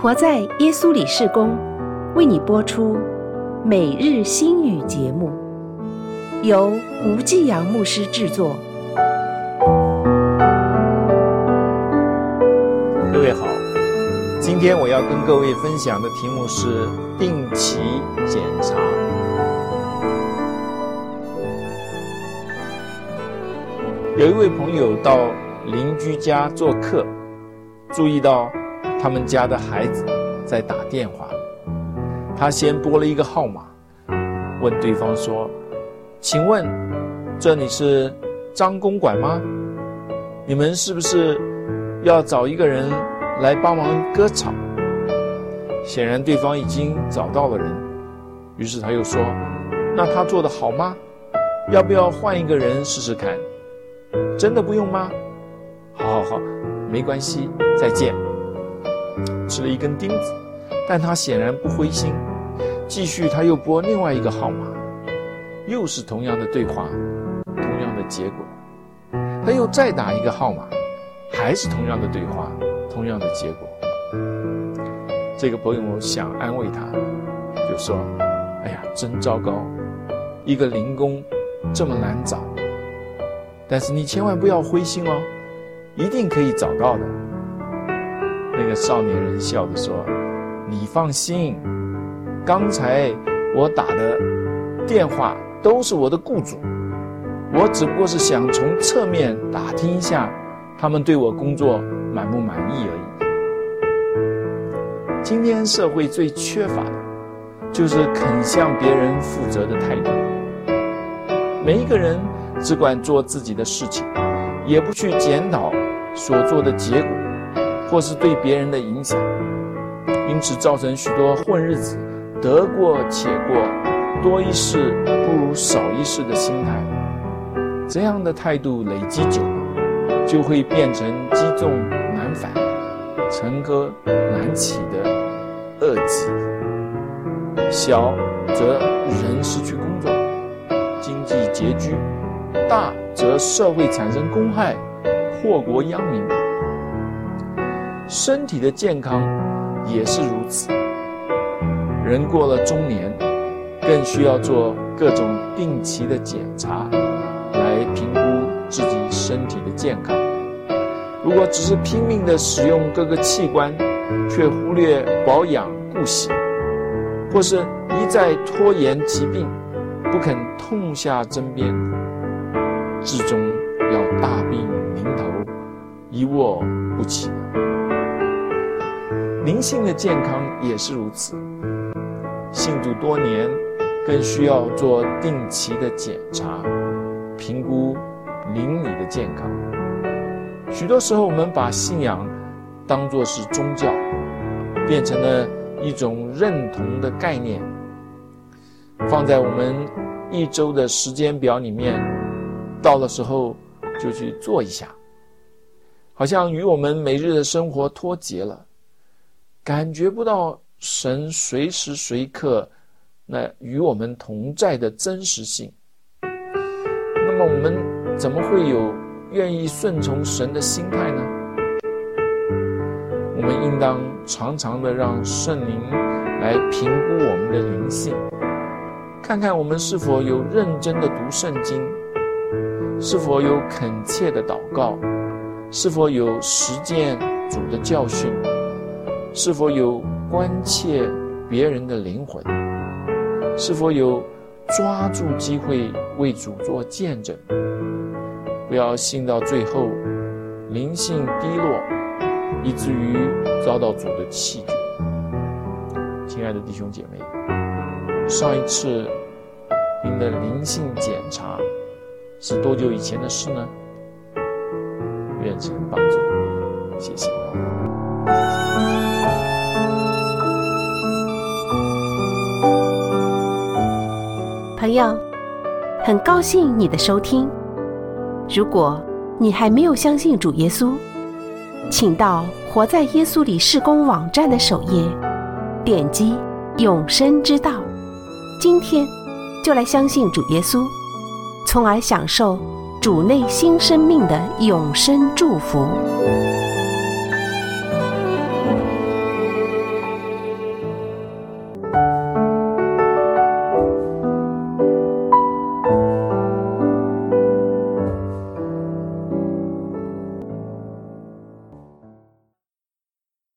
活在耶稣里事工为你播出每日新语节目，由吴继阳牧师制作。 各位好，今天我要跟各位分享的题目是定期检查。有一位朋友到邻居家做客，注意到他们家的孩子在打电话，他先拨了一个号码，问对方说：请问这里是张公馆吗？你们是不是要找一个人来帮忙割草？显然对方已经找到了人，于是他又说：那他做得好吗？要不要换一个人试试看？真的不用吗？好，没关系，再见。吃了一根钉子，但他显然不灰心，继续他又拨另外一个号码，又是同样的对话，同样的结果。他又再打一个号码，还是同样的对话，同样的结果。这个朋友想安慰他，就说：哎呀，真糟糕，一个零工这么难找，但是你千万不要灰心哦，一定可以找到的。那个少年人笑着说：你放心，刚才我打的电话都是我的雇主，我只不过是想从侧面打听一下他们对我工作满不满意而已。今天社会最缺乏的就是肯向别人负责的态度。每一个人只管做自己的事情，也不去检讨所做的结果或是对别人的影响，因此造成许多混日子、得过且过、多一事不如少一事的心态。这样的态度累积久了，就会变成积重难返、沉疴难起的恶疾。小则人失去工作，经济拮据；大则社会产生公害，祸国殃民。身体的健康也是如此，人过了中年，更需要做各种定期的检查，来评估自己身体的健康。如果只是拼命地使用各个器官，却忽略保养顾惜，或是一再拖延疾病，不肯痛下针砭，至终要大病临头，一卧不起。灵性的健康也是如此，信主多年，更需要做定期的检查，评估灵里的健康。许多时候我们把信仰当作是宗教，变成了一种认同的概念，放在我们一周的时间表里面，到了时候就去做一下，好像与我们每日的生活脱节了，感觉不到神随时随刻那与我们同在的真实性。那么我们怎么会有愿意顺从神的心态呢？我们应当常常的让圣灵来评估我们的灵性，看看我们是否有认真的读圣经，是否有恳切的祷告，是否有实践主的教训，是否有关切别人的灵魂，是否有抓住机会为主做见证。不要信到最后灵性低落，以至于遭到主的弃绝。亲爱的弟兄姐妹，上一次您的灵性检查是多久以前的事呢？愿神帮助你，谢谢。 朋友，很高兴你的收听。如果你还没有相信主耶稣，请到活在耶稣里事工网站的首页，点击永生之道，今天就来相信主耶稣，从而享受主内新生命的永生祝福。